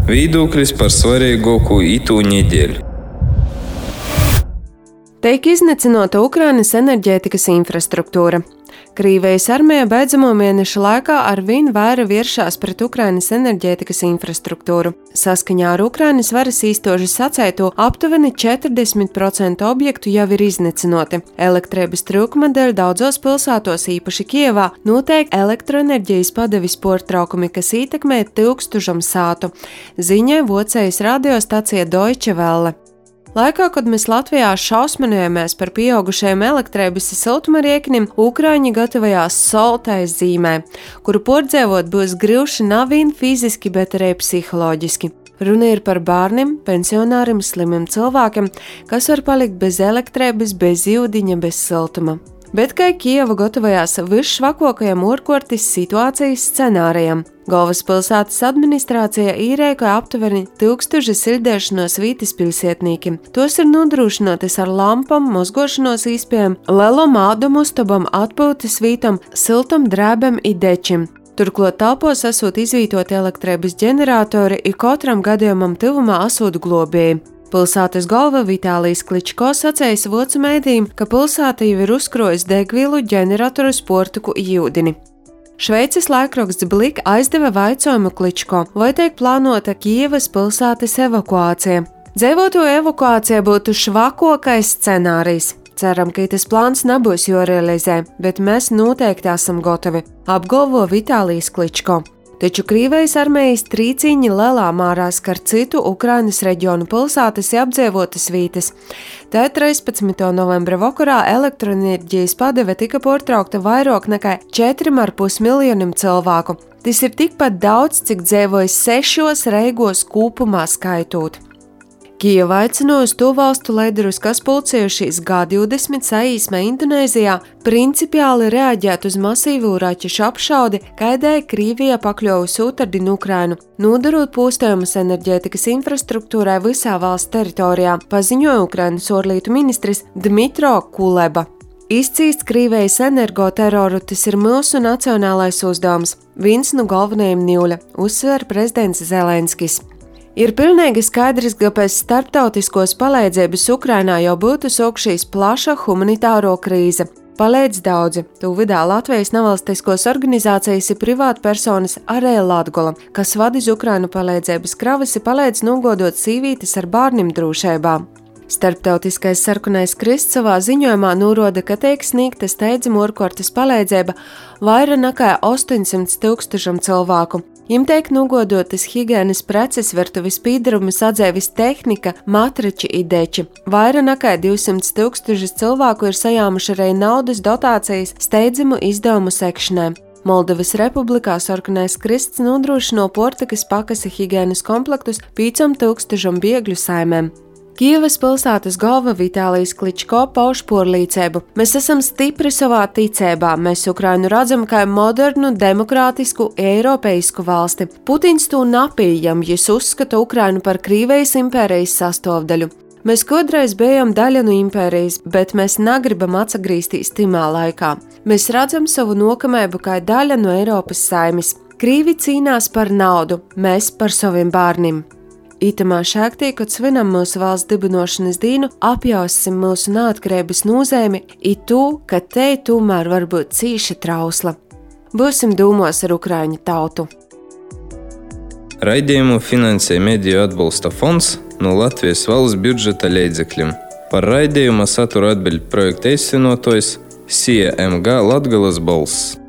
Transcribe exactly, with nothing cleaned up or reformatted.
Viedoklis par svarīgāko itū nedēļu. Tiek iznīcināta Ukrainas enerģētikas infrastruktūra. Krievijas armija beidzamo mēnešu laikā arvien vairāk vēršas pret Ukrainas enerģētikas infrastruktūru. Saskaņā ar Ukrainas varas īstoši sacīto, aptuveni četrdesmit procenti objektu jau ir iznīcināti. Elektrības trūkuma dēļ daudzos pilsētos, īpaši Kijevā, notiek elektroenerģijas padeves pārtraukumi, kas ietekmē tūkstošiem sātu, ziņoja Vācijas radiostacija Deutsche Welle. Laikā, kad mēs Latvijā šausminojamies par pieaugušajiem elektrības siltuma rēķiniem, Ukraiņi gatavojās soltai zīmē, kuru pārdzīvot būs grūti nevien fiziski, bet arī psiholoģiski. Runa ir par bērniem, pensionāriem, slimiem cilvēkiem, kas var palikt bez elektrības, bez ūdeņa, bez siltuma. Bet kā Kijeva gatavojās visšvakākajam ārkārtas situācijas scenārijam. Galvaspilsētas administrācija īrēkoja aptuveni tūkstoši sildēšanos vītas pilsētniekiem. Tos ir nodrošinātas ar lampām, mozgošanos īspējām, lielam ādumu uztabam, atpūtas vītam, siltam drēbam i dečim. Turklāt telpos esot izvītoti elektrības ģeneratori i katram gadījumam tuvumā esot globēji. Pilsētas galva Vitālijs Kličko sacējis vācu mēdījiem, ka pilsēta jau ir uzkrojis degvielu, ģeneratoru, sportuku i ūdeni. Šveices laikraksts Blik aizdeva vaicojumu Kličko, vai tiek plānota Kijevas pilsētas evakuācija. Dzīvoto evakuācija būtu švakākais scenārijs. Ceram, ka tas plāns nebūs jārealizē, bet mēs noteikti esam gatavi, apgalvo Vitālijs Kličko. Taču Krievijas armijas trīcīņi lielā mērā skar citu Ukrainas reģionu pilsētas apdzīvotas vītas. Tā trīspadsmitā novembra vakarā elektroenerģijas padeve tika pārtraukta vairāk nekā četriem ar pus miljoniem cilvēku. Tas ir tikpat daudz, cik dzīvoja sešos Reigos kopumā skaitot. Kijeva aicināja uz to valstu līderus, kas pulcējušies G divdesmit saīsmē Indonēzijā, principiāli reaģēt uz masīvu raķešu apšaudi, kaidēja Krievija pakļuvusi otrdien Ukrainu, nodarot postījumus enerģētikas infrastruktūrai visā valsts teritorijā, paziņoja Ukrainas ārlietu ministrs Dmitro Kuleba. Izcīst Krievijas energoteroru, tas ir mūsu nacionālais uzdevums, viens no galvenajiem ņūļa, uzsver prezidents Zelenskis. Ir pilnīgi skaidrs, ka pēc starptautiskos palīdzības Ukrainā jau būtu sākšīs plaša humanitāro krīze. Palīdz daudzi, to vidā Latvijas nevalstiskos organizācijas ir privātpersonas arī Latgola, kas vada uz Ukrainu palīdzības kravas, palīdz nogodot sīvītes ar bērniem drošībā. Starptautiskais sarkanais krists savā ziņojumā norāda, ka tiek sniegta steidzama ārkārtas palīdzība vairāk nekā astoņsimt tūkstošiem cilvēku. Jiem tiek nogodotas higienas preces, virtuves pīdarumas, atdzēvis tehnika, matrači i deči. Vairāk nekā divsimt tūkstoši cilvēku ir sajāmuši arī naudas dotācijas steidzamu izdevumu sekšanai. Moldovas republikā sarkanais krists nodrošino portakas pakasi higienas komplektus pieciem tūkstošiem bēgļu saimēm. Kijevas pilsētas galva Vitālijs Kličko pauž porlīcību. Mēs esam stipri savā ticībā, mēs Ukrainu redzam kā modernu, demokrātisku, eiropeisku valsti. Putins to napījam, jis uzskata Ukrainu par Krievijas impērijas sastāvdaļu. Mēs kādreiz bijām daļa no impērijas, bet mēs negribam atsagrīzties timā laikā. Mēs redzam savu nokamēbu kā daļa no Eiropas saimes. Krīvi cīnās par naudu, mēs par saviem bērniem. Itamā šāktī, kad svinam mūsu valsts dibinošanas dienu, apjausim mūsu neatkarības nozīmi i to, ka te tomēr var būt cīša trausla. Būsim dūmos ar Ukraiņu tautu. Raidījumu finansē Mediju atbalsta fonds no Latvijas valsts budžeta līdzekļiem. Par raidījuma satura atbild projekta īstenotājs S I E M G Latgales balss.